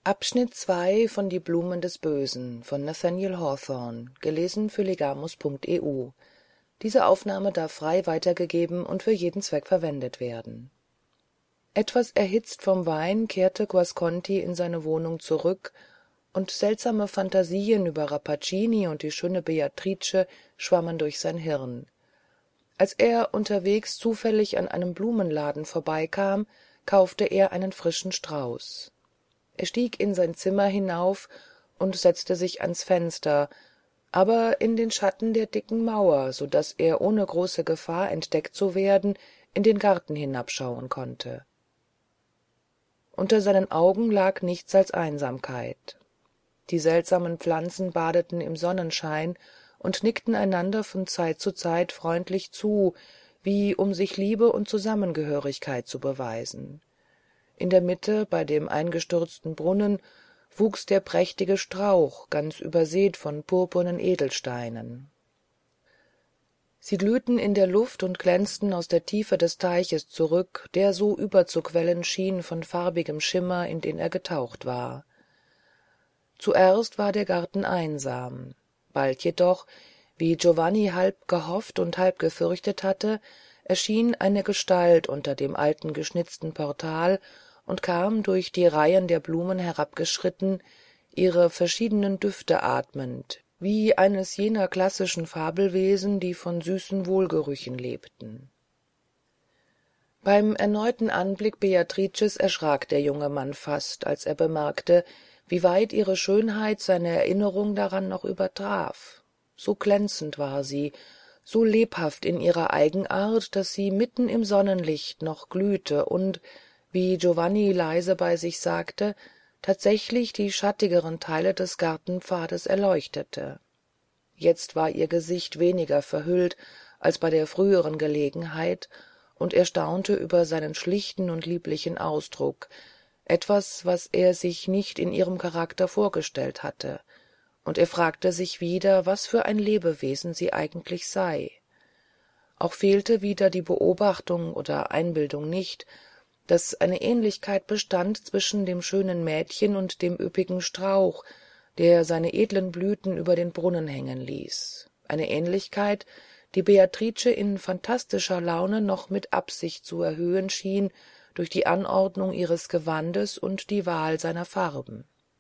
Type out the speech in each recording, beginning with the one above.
Die Blumen des Bösen von Nathaniel Hawthorne Diese Aufnahme darf frei weitergegeben und für jeden Zweck verwendet werden. Etwas erhitzt vom Wein kehrte Guasconti in seine Wohnung zurück, und seltsame Phantasien über Rappaccini und die schöne Beatrice schwammen durch sein Hirn. Als er unterwegs zufällig an einem Blumenladen vorbeikam, kaufte er einen frischen Strauß. Er stieg in sein Zimmer hinauf und setzte sich ans Fenster, aber in den Schatten der dicken Mauer, so daß er ohne große Gefahr entdeckt zu werden in den Garten hinabschauen konnte. Unter seinen Augen lag nichts als Einsamkeit. Die seltsamen Pflanzen badeten im Sonnenschein und nickten einander von Zeit zu Zeit freundlich zu, wie um sich Liebe und Zusammengehörigkeit zu beweisen. In der Mitte, bei dem eingestürzten Brunnen, wuchs der prächtige Strauch, ganz übersät von purpurnen Edelsteinen. Sie glühten in der Luft und glänzten aus der Tiefe des Teiches zurück, der so überzuquellen schien von farbigem Schimmer, in den er getaucht war. Zuerst war der Garten einsam, bald jedoch, wie Giovanni halb gehofft und halb gefürchtet hatte, erschien eine Gestalt unter dem alten geschnitzten Portal und kam durch die Reihen der Blumen herabgeschritten, ihre verschiedenen Düfte atmend, wie eines jener klassischen Fabelwesen, die von süßen Wohlgerüchen lebten. Beim erneuten Anblick Beatrices erschrak der junge Mann fast, als er bemerkte, wie weit ihre Schönheit seine Erinnerung daran noch übertraf. So glänzend war sie, so lebhaft in ihrer Eigenart, daß sie mitten im Sonnenlicht noch glühte und, wie Giovanni leise bei sich sagte, tatsächlich die schattigeren Teile des Gartenpfades erleuchtete. Jetzt war ihr Gesicht weniger verhüllt als bei der früheren Gelegenheit, und er staunte über seinen schlichten und lieblichen Ausdruck, etwas, was er sich nicht in ihrem Charakter vorgestellt hatte, und er fragte sich wieder, was für ein Lebewesen sie eigentlich sei. Auch fehlte wieder die Beobachtung oder Einbildung nicht, daß eine Ähnlichkeit bestand zwischen dem schönen Mädchen und dem üppigen Strauch, der seine edlen Blüten über den Brunnen hängen ließ, eine Ähnlichkeit, die Beatrice in phantastischer Laune noch mit Absicht zu erhöhen schien durch die Anordnung ihres Gewandes und die Wahl seiner Farben.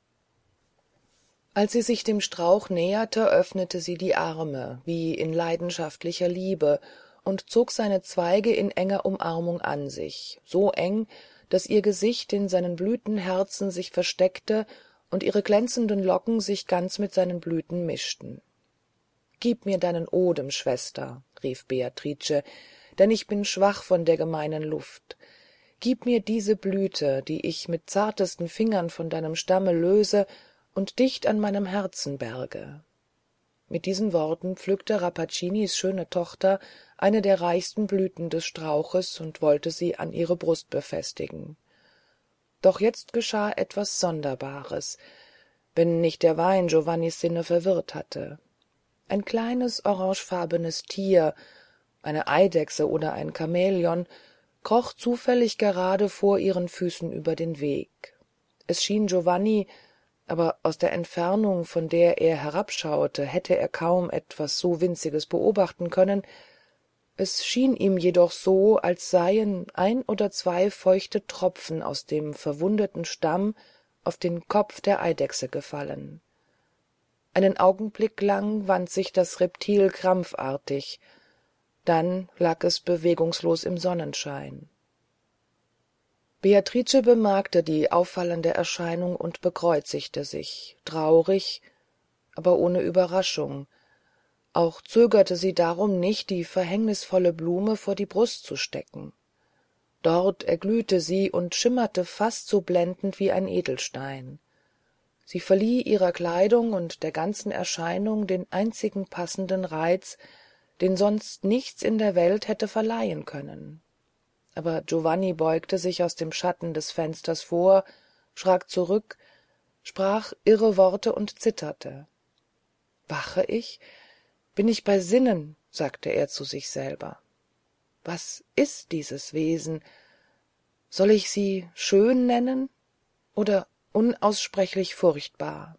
Als sie sich dem Strauch näherte, öffnete sie die Arme, wie in leidenschaftlicher Liebe, und zog seine Zweige in enger Umarmung an sich, so eng, daß ihr Gesicht in seinen Blütenherzen sich versteckte und ihre glänzenden Locken sich ganz mit seinen Blüten mischten. »Gib mir deinen Odem, Schwester«, rief Beatrice, »denn ich bin schwach von der gemeinen Luft. Gib mir diese Blüte, die ich mit zartesten Fingern von deinem Stamme löse und dicht an meinem Herzen berge.« Mit diesen Worten pflückte Rappaccinis schöne Tochter eine der reichsten Blüten des Strauches und wollte sie an ihre Brust befestigen. Doch jetzt geschah etwas Sonderbares, wenn nicht der Wein Giovannis Sinne verwirrt hatte. Ein kleines orangefarbenes Tier, eine Eidechse oder ein Chamäleon, kroch zufällig gerade vor ihren Füßen über den Weg. Es schien Giovanni, aber aus der Entfernung, von der er herabschaute, hätte er kaum etwas so Winziges beobachten können. Es schien ihm jedoch so, als seien 1 oder 2 feuchte Tropfen aus dem verwundeten Stamm auf den Kopf der Eidechse gefallen. Einen Augenblick lang wand sich das Reptil krampfartig, dann lag es bewegungslos im Sonnenschein. Beatrice bemerkte die auffallende Erscheinung und bekreuzigte sich, traurig, aber ohne Überraschung. Auch zögerte sie darum nicht, die verhängnisvolle Blume vor die Brust zu stecken. Dort erglühte sie und schimmerte fast so blendend wie ein Edelstein. Sie verlieh ihrer Kleidung und der ganzen Erscheinung den einzigen passenden Reiz, den sonst nichts in der Welt hätte verleihen können. Aber Giovanni beugte sich aus dem Schatten des Fensters vor, schrak zurück, sprach irre Worte und zitterte. »Wache ich? Bin ich bei Sinnen?« sagte er zu sich selber. »Was ist dieses Wesen? Soll ich sie schön nennen oder unaussprechlich furchtbar.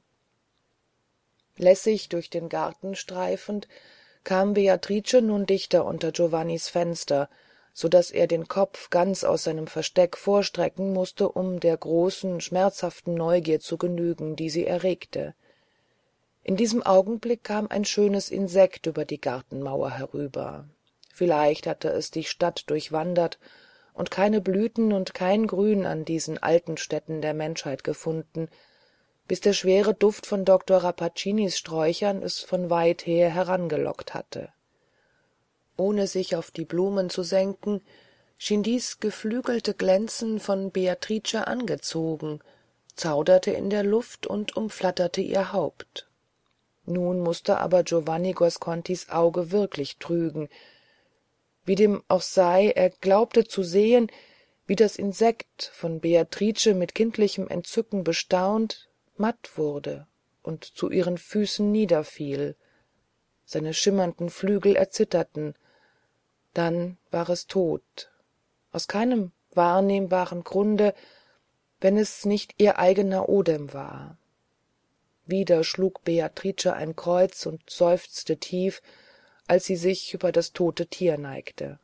Lässig durch den Garten streifend, kam Beatrice nun dichter unter Giovannis Fenster, so daß er den Kopf ganz aus seinem versteck vorstrecken mußte, um der großen schmerzhaften Neugier zu genügen, die sie erregte. In diesem augenblick kam ein schönes insekt über die gartenmauer herüber. Vielleicht hatte es die Stadt durchwandert und keine blüten und kein grün an diesen alten stätten der menschheit gefunden, bis der schwere Duft von Dr. Rappacinis Sträuchern es von weit her herangelockt hatte. Ohne sich auf die Blumen zu senken, schien dies geflügelte Glänzen von Beatrice angezogen, zauderte in der Luft und umflatterte ihr Haupt. Nun mußte aber Giovanni Guascontis Auge wirklich trügen. Wie dem auch sei, er glaubte zu sehen, wie das Insekt, von Beatrice mit kindlichem Entzücken bestaunt, matt wurde und zu ihren Füßen niederfiel. Seine schimmernden Flügel erzitterten. Dann war es tot. Aus keinem wahrnehmbaren Grunde, wenn es nicht ihr eigener Odem war. Wieder schlug Beatrice ein Kreuz und seufzte tief, als sie sich über das tote Tier neigte.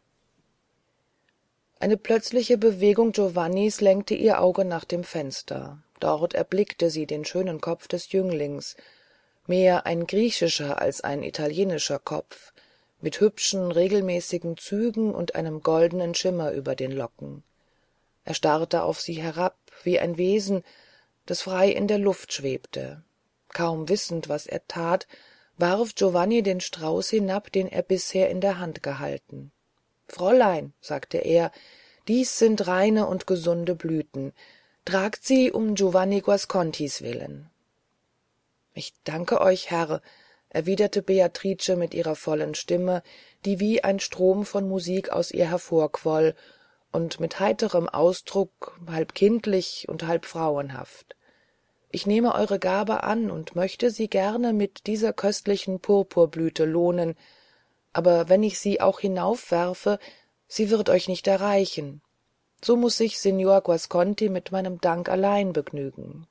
Eine plötzliche Bewegung Giovannis lenkte ihr Auge nach dem Fenster. Dort erblickte sie den schönen Kopf des Jünglings, mehr ein griechischer als ein italienischer Kopf, mit hübschen, regelmäßigen Zügen und einem goldenen Schimmer über den Locken. Er starrte auf sie herab, wie ein Wesen, das frei in der Luft schwebte. Kaum wissend, was er tat, warf Giovanni den Strauß hinab, den er bisher in der Hand gehalten. »Fräulein«, sagte er, »dies sind reine und gesunde Blüten. Tragt sie um Giovanni Guascontis willen.« »Ich danke euch, Herr«, erwiderte Beatrice mit ihrer vollen Stimme, die wie ein Strom von Musik aus ihr hervorquoll, und mit heiterem Ausdruck, halb kindlich und halb frauenhaft. »Ich nehme eure Gabe an und möchte sie gerne mit dieser köstlichen Purpurblüte lohnen, aber wenn ich sie auch hinaufwerfe, sie wird euch nicht erreichen. So muß sich Signor Guasconti mit meinem Dank allein begnügen.«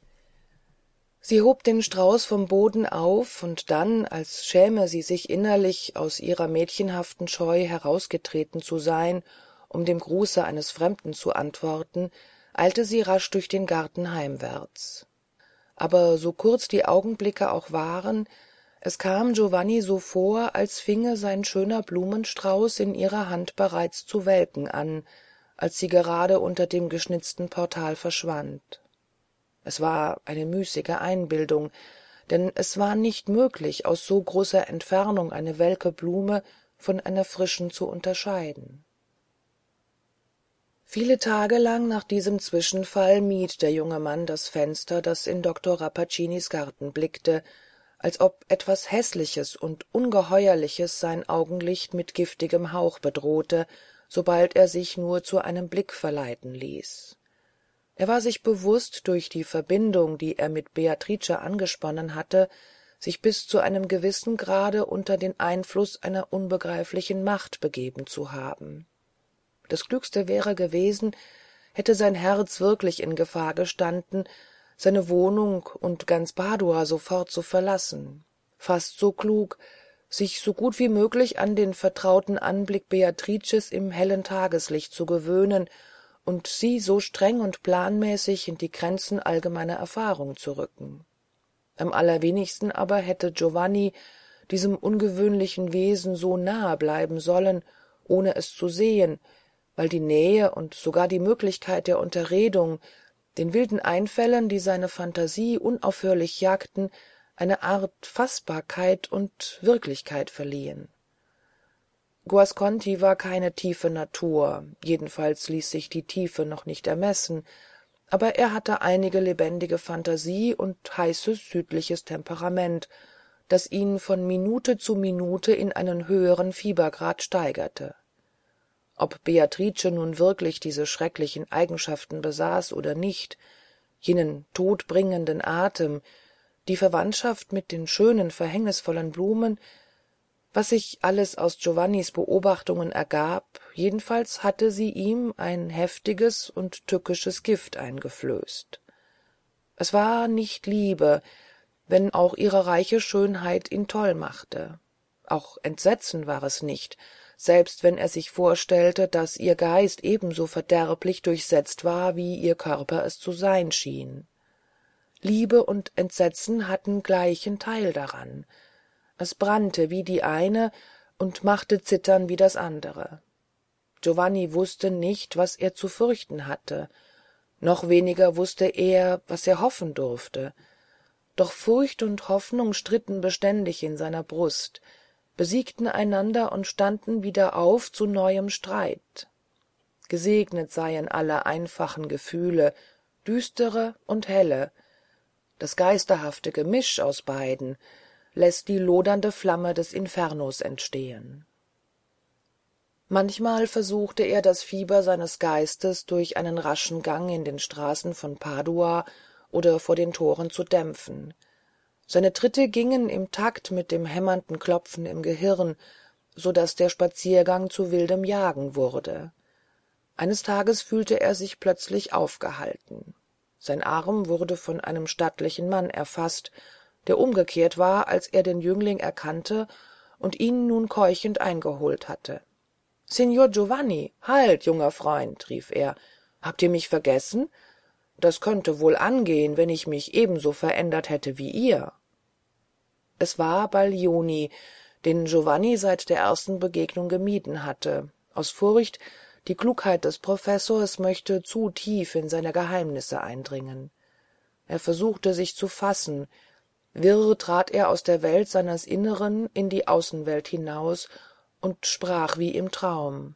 Sie hob den Strauß vom Boden auf, und dann, als schäme sie sich innerlich, aus ihrer mädchenhaften Scheu herausgetreten zu sein, um dem Gruße eines Fremden zu antworten, eilte sie rasch durch den Garten heimwärts. Aber so kurz die Augenblicke auch waren, es kam Giovanni so vor, als finge sein schöner Blumenstrauß in ihrer Hand bereits zu welken an, als sie gerade unter dem geschnitzten Portal verschwand. Es war eine müßige Einbildung, denn es war nicht möglich, aus so großer Entfernung eine welke Blume von einer frischen zu unterscheiden. Viele Tage lang nach diesem Zwischenfall mied der junge Mann das Fenster, das in Dr. Rappacinis Garten blickte, als ob etwas Häßliches und Ungeheuerliches sein Augenlicht mit giftigem Hauch bedrohte, sobald er sich nur zu einem Blick verleiten ließ. Er war sich bewußt, durch die Verbindung, die er mit Beatrice angesponnen hatte, sich bis zu einem gewissen Grade unter den Einfluß einer unbegreiflichen Macht begeben zu haben. Das Klügste wäre gewesen, hätte sein Herz wirklich in Gefahr gestanden, seine Wohnung und ganz Padua sofort zu verlassen. Fast so klug, sich so gut wie möglich an den vertrauten Anblick Beatrices im hellen Tageslicht zu gewöhnen und sie so streng und planmäßig in die Grenzen allgemeiner Erfahrung zu rücken. Am allerwenigsten aber hätte Giovanni diesem ungewöhnlichen Wesen so nahe bleiben sollen, ohne es zu sehen, weil die Nähe und sogar die Möglichkeit der Unterredung den wilden Einfällen, die seine Phantasie unaufhörlich jagten, eine Art Fassbarkeit und Wirklichkeit verliehen. Guasconti war keine tiefe Natur, jedenfalls ließ sich die Tiefe noch nicht ermessen, aber er hatte einige lebendige Phantasie und heißes südliches Temperament, das ihn von Minute zu Minute in einen höheren Fiebergrad steigerte. Ob Beatrice nun wirklich diese schrecklichen Eigenschaften besaß oder nicht, jenen todbringenden Atem, die Verwandtschaft mit den schönen, verhängnisvollen Blumen, was sich alles aus Giovannis Beobachtungen ergab, jedenfalls hatte sie ihm ein heftiges und tückisches Gift eingeflößt. Es war nicht Liebe, wenn auch ihre reiche Schönheit ihn toll machte. Auch Entsetzen war es nicht, selbst wenn er sich vorstellte, dass ihr Geist ebenso verderblich durchsetzt war, wie ihr Körper es zu sein schien. Liebe und Entsetzen hatten gleichen Teil daran. Es brannte wie die eine und machte zittern wie das andere. Giovanni wußte nicht, was er zu fürchten hatte. Noch weniger wußte er, was er hoffen durfte. Doch Furcht und Hoffnung stritten beständig in seiner Brust, besiegten einander und standen wieder auf zu neuem Streit. Gesegnet seien alle einfachen Gefühle, düstere und helle. Das geisterhafte Gemisch aus beiden lässt die lodernde Flamme des Infernos entstehen. Manchmal versuchte er das Fieber seines Geistes durch einen raschen Gang in den Straßen von Padua oder vor den Toren zu dämpfen. Seine Tritte gingen im Takt mit dem hämmernden Klopfen im Gehirn, so daß der Spaziergang zu wildem Jagen wurde. Eines Tages fühlte er sich plötzlich aufgehalten. Sein Arm wurde von einem stattlichen Mann erfaßt, der umgekehrt war, als er den Jüngling erkannte und ihn nun keuchend eingeholt hatte. »Signor Giovanni, halt, junger Freund«, rief er, »habt ihr mich vergessen? Das könnte wohl angehen, wenn ich mich ebenso verändert hätte wie ihr.« Es war Baglioni, den Giovanni seit der ersten Begegnung gemieden hatte, aus Furcht, die Klugheit des Professors möchte zu tief in seine Geheimnisse eindringen. Er versuchte sich zu fassen. Wirr trat er aus der Welt seines Inneren in die Außenwelt hinaus und sprach wie im Traum.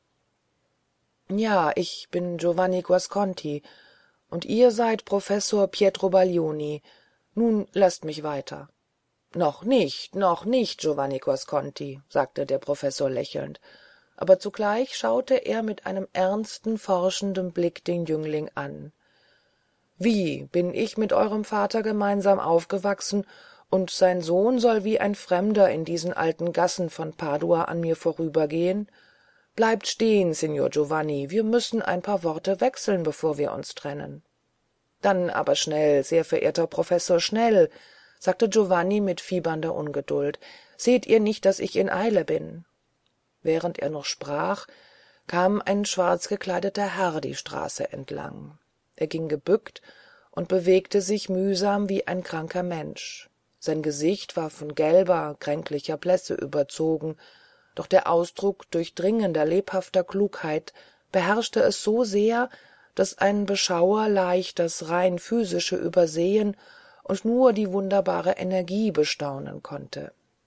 »Ja, ich bin Giovanni Guasconti, und ihr seid Professor Pietro Baglioni. Nun lasst mich weiter.« »Noch nicht, Giovanni Guasconti«, sagte der Professor lächelnd, aber zugleich schaute er mit einem ernsten, forschenden Blick den Jüngling an. »Wie, bin ich mit eurem Vater gemeinsam aufgewachsen, und sein Sohn soll wie ein Fremder in diesen alten Gassen von Padua an mir vorübergehen? Bleibt stehen, Signor Giovanni, wir müssen ein paar Worte wechseln, bevor wir uns trennen.« »Dann aber schnell, sehr verehrter Professor, schnell«, sagte Giovanni mit fiebernder Ungeduld. »Seht ihr nicht, dass ich in Eile bin?« Während er noch sprach, kam ein schwarz gekleideter Herr die Straße entlang. Er ging gebückt und bewegte sich mühsam wie ein kranker Mensch. Sein Gesicht war von gelber, kränklicher Blässe überzogen, doch der Ausdruck durchdringender, lebhafter Klugheit beherrschte es so sehr, dass ein Beschauer leicht das rein physische übersehen und nur die wunderbare Energie bestaunen konnte.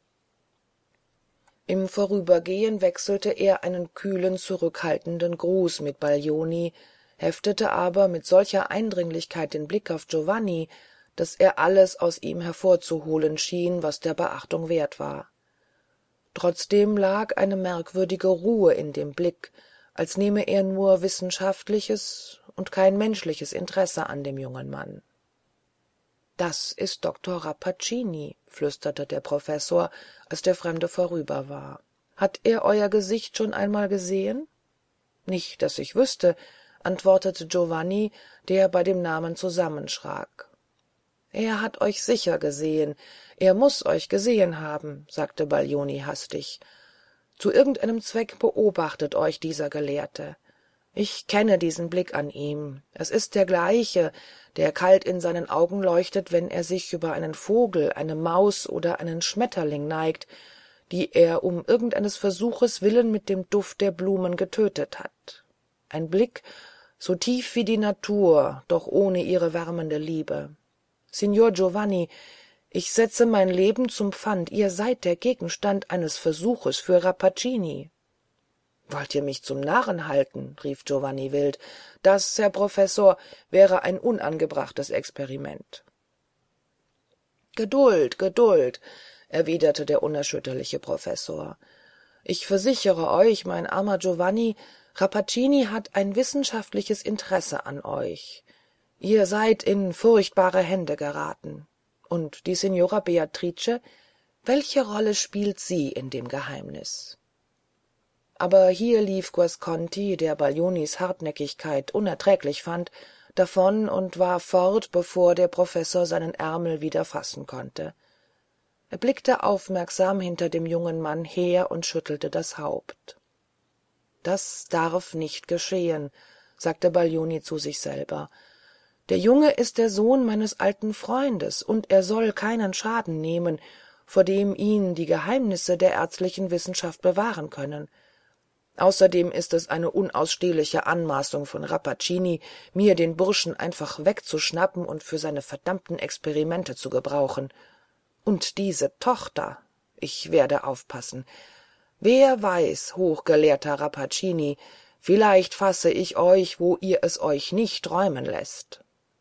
Im Vorübergehen wechselte er einen kühlen, zurückhaltenden Gruß mit Baglioni, heftete aber mit solcher Eindringlichkeit den Blick auf Giovanni, daß er alles aus ihm hervorzuholen schien, was der Beachtung wert war. Trotzdem lag eine merkwürdige Ruhe in dem Blick, als nehme er nur wissenschaftliches und kein menschliches Interesse an dem jungen Mann. »Das ist Dr. Rappaccini«, flüsterte der Professor, als der Fremde vorüber war. »Hat er euer Gesicht schon einmal gesehen?« »Nicht, dass ich wüsste«, antwortete Giovanni, der bei dem Namen zusammenschrak. »Er hat euch sicher gesehen. Er muß euch gesehen haben«, sagte Baglioni hastig. »Zu irgendeinem Zweck beobachtet euch dieser Gelehrte. Ich kenne diesen Blick an ihm. Es ist der gleiche, der kalt in seinen Augen leuchtet, wenn er sich über einen Vogel, eine Maus oder einen Schmetterling neigt, die er um irgendeines Versuches willen mit dem Duft der Blumen getötet hat. Ein Blick, so tief wie die Natur, doch ohne ihre wärmende Liebe. Signor Giovanni, ich setze mein Leben zum Pfand, ihr seid der Gegenstand eines Versuches für Rappaccini.« »Wollt ihr mich zum Narren halten?« rief Giovanni wild. »Das, Herr Professor, wäre ein unangebrachtes Experiment.« »Geduld, Geduld«, erwiderte der unerschütterliche Professor. »Ich versichere euch, mein armer Giovanni, Rappaccini hat ein wissenschaftliches Interesse an euch. Ihr seid in furchtbare Hände geraten. Und die Signora Beatrice, welche Rolle spielt sie in dem Geheimnis?« Aber hier lief Guasconti, der Baglionis Hartnäckigkeit unerträglich fand, davon und war fort, bevor der Professor seinen Ärmel wieder fassen konnte. Er blickte aufmerksam hinter dem jungen Mann her und schüttelte das Haupt. »Das darf nicht geschehen«, sagte Baglioni zu sich selber. »Der Junge ist der Sohn meines alten Freundes, und er soll keinen Schaden nehmen, vor dem ihn die Geheimnisse der ärztlichen Wissenschaft bewahren können. Außerdem ist es eine unausstehliche Anmaßung von Rappaccini, mir den Burschen einfach wegzuschnappen und für seine verdammten Experimente zu gebrauchen. Und diese Tochter. Ich werde aufpassen. Wer weiß, hochgelehrter Rappaccini, vielleicht fasse ich euch, wo ihr es euch nicht träumen lässt.«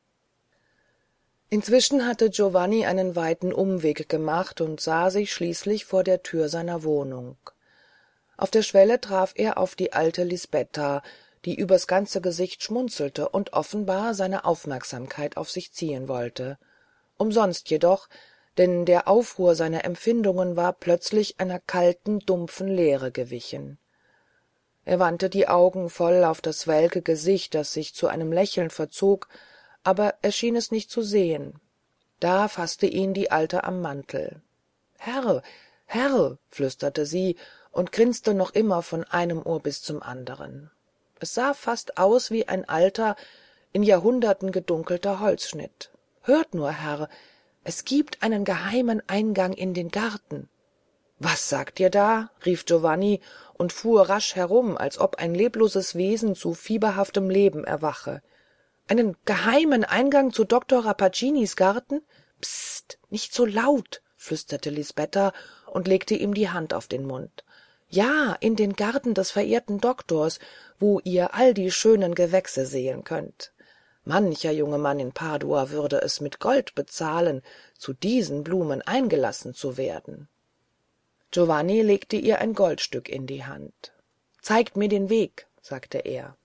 Inzwischen hatte Giovanni einen weiten Umweg gemacht und sah sich schließlich vor der Tür seiner Wohnung. Auf der Schwelle traf er auf die alte Lisbetta, die übers ganze Gesicht schmunzelte und offenbar seine Aufmerksamkeit auf sich ziehen wollte. Umsonst jedoch, denn der Aufruhr seiner Empfindungen war plötzlich einer kalten, dumpfen Leere gewichen. Er wandte die Augen voll auf das welke Gesicht, das sich zu einem Lächeln verzog, aber er schien es nicht zu sehen. Da faßte ihn die Alte am Mantel. »Herr, Herr«, flüsterte sie und grinste noch immer von einem Ohr bis zum anderen. Es sah fast aus wie ein alter, in Jahrhunderten gedunkelter Holzschnitt. »Hört nur, Herr, es gibt einen geheimen Eingang in den Garten.« »Was sagt ihr da?« rief Giovanni und fuhr rasch herum, als ob ein lebloses Wesen zu fieberhaftem Leben erwache. »Einen geheimen Eingang zu Dr. Rappaccinis Garten? Psst, nicht so laut«, flüsterte Lisbetta und legte ihm die Hand auf den Mund. »Ja, in den Garten des verehrten Doktors, wo ihr all die schönen Gewächse sehen könnt. Mancher junge Mann in Padua würde es mit Gold bezahlen, zu diesen Blumen eingelassen zu werden.« Giovanni legte ihr ein Goldstück in die Hand. »Zeigt mir den Weg«, sagte er.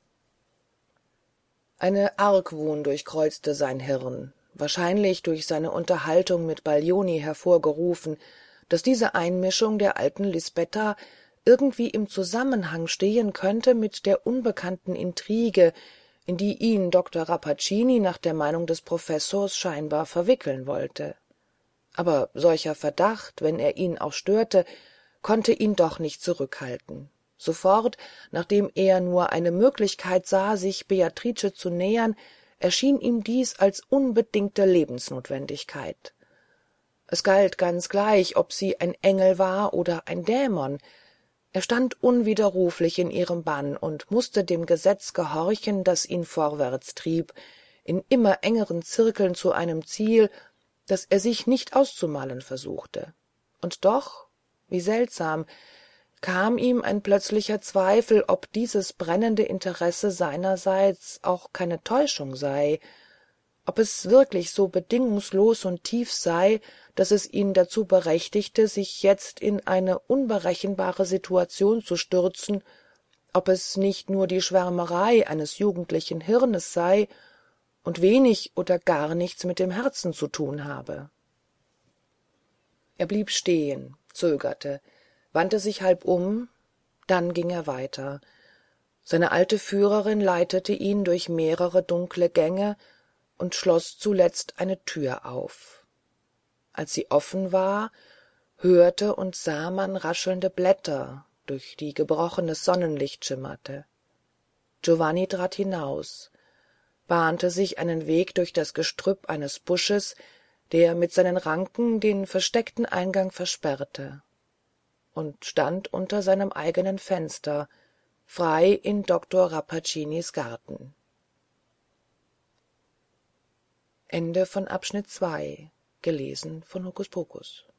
Eine Argwohn durchkreuzte sein Hirn, wahrscheinlich durch seine Unterhaltung mit Baglioni hervorgerufen, daß diese Einmischung der alten Lisbetta irgendwie im Zusammenhang stehen könnte mit der unbekannten Intrige, in die ihn Dr. Rappaccini nach der Meinung des Professors scheinbar verwickeln wollte. Aber solcher Verdacht, wenn er ihn auch störte, konnte ihn doch nicht zurückhalten. Sofort, nachdem er nur eine Möglichkeit sah, sich Beatrice zu nähern, erschien ihm dies als unbedingte Lebensnotwendigkeit. Es galt ganz gleich, ob sie ein Engel war oder ein Dämon. Er stand unwiderruflich in ihrem Bann und mußte dem Gesetz gehorchen, das ihn vorwärts trieb, in immer engeren Zirkeln zu einem Ziel, das er sich nicht auszumalen versuchte. Und doch, wie seltsam, kam ihm ein plötzlicher Zweifel, ob dieses brennende Interesse seinerseits auch keine Täuschung sei, ob es wirklich so bedingungslos und tief sei, daß es ihn dazu berechtigte, sich jetzt in eine unberechenbare Situation zu stürzen, ob es nicht nur die Schwärmerei eines jugendlichen Hirnes sei und wenig oder gar nichts mit dem Herzen zu tun habe. Er blieb stehen, zögerte, wandte sich halb um, dann ging er weiter. Seine alte Führerin leitete ihn durch mehrere dunkle Gänge und schloß zuletzt eine Tür auf. Als sie offen war, hörte und sah man raschelnde Blätter, durch die gebrochenes Sonnenlicht schimmerte. Giovanni trat hinaus, bahnte sich einen Weg durch das Gestrüpp eines Busches, der mit seinen Ranken den versteckten Eingang versperrte, und stand unter seinem eigenen Fenster, frei in Dr. Rappaccinis Garten. Ende von Abschnitt 2. Gelesen von Hokuspokus.